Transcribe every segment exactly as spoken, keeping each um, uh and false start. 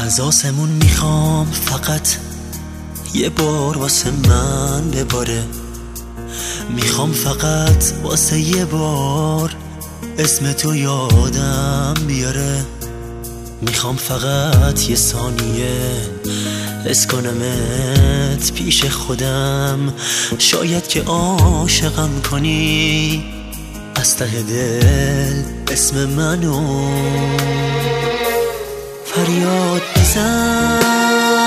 از آسمون میخوام فقط یه بار واسه من بباره، میخوام فقط واسه یه بار اسم تو یادم بیاره، میخوام فقط یه ثانیه حس کنمت پیش خودم، شاید که عاشقم کنی از ته دل اسم منو فریاد بزن.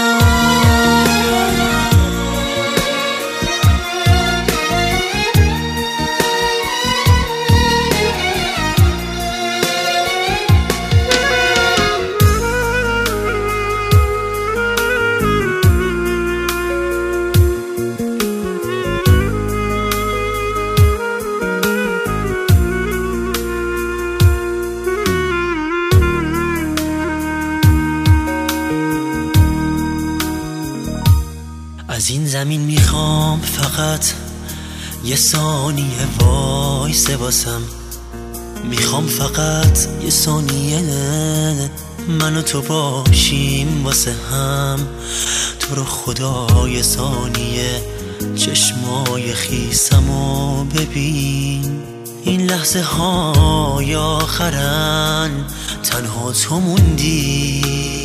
از این زمین میخوام فقط یه ثانیه وایسه واسم، میخوام فقط یه ثانیه من و تو باشیم واسه هم. تو رو خدا یه ثانیه چشمای خیسمو ببین، این لحظه های آخرن تنها تو موندی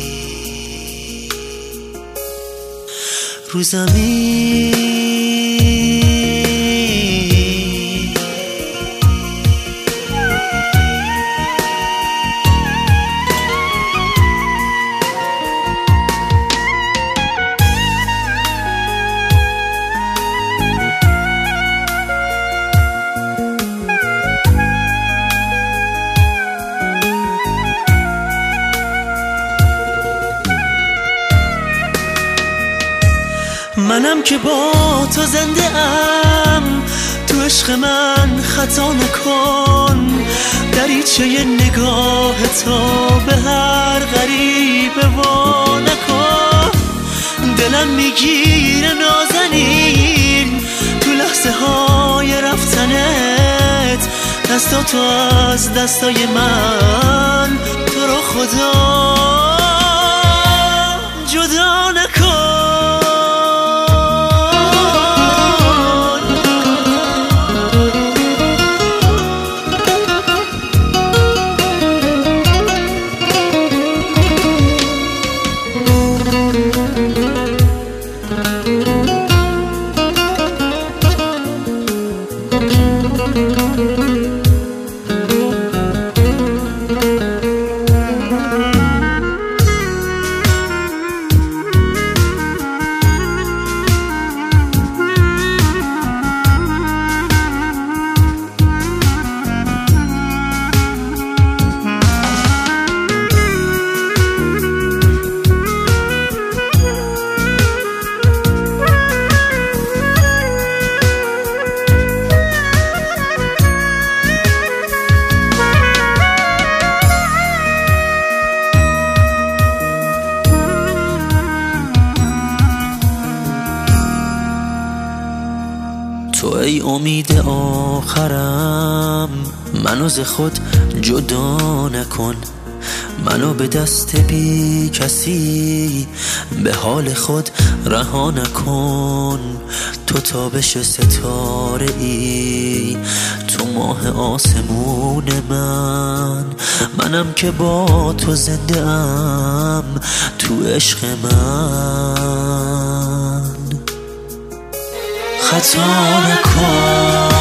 رو زمین. منم که با تو زنده ام، تو عشق من خطا نکن، دریچه نگاه تو به هر غریبه وا نکن. دلم میگیره نازنین تو لحظه های رفتنت، دستاتو از دستای من تو رو خدا جدا نکن. تو ای امید آخرم، منو ز خود جدا نکن، منو به دست بی کسی به حال خود رها نکن. تو تابش ستاره ای، تو ماه آسمون من، منم که با تو زنده ام تو عشق من. خطا نکن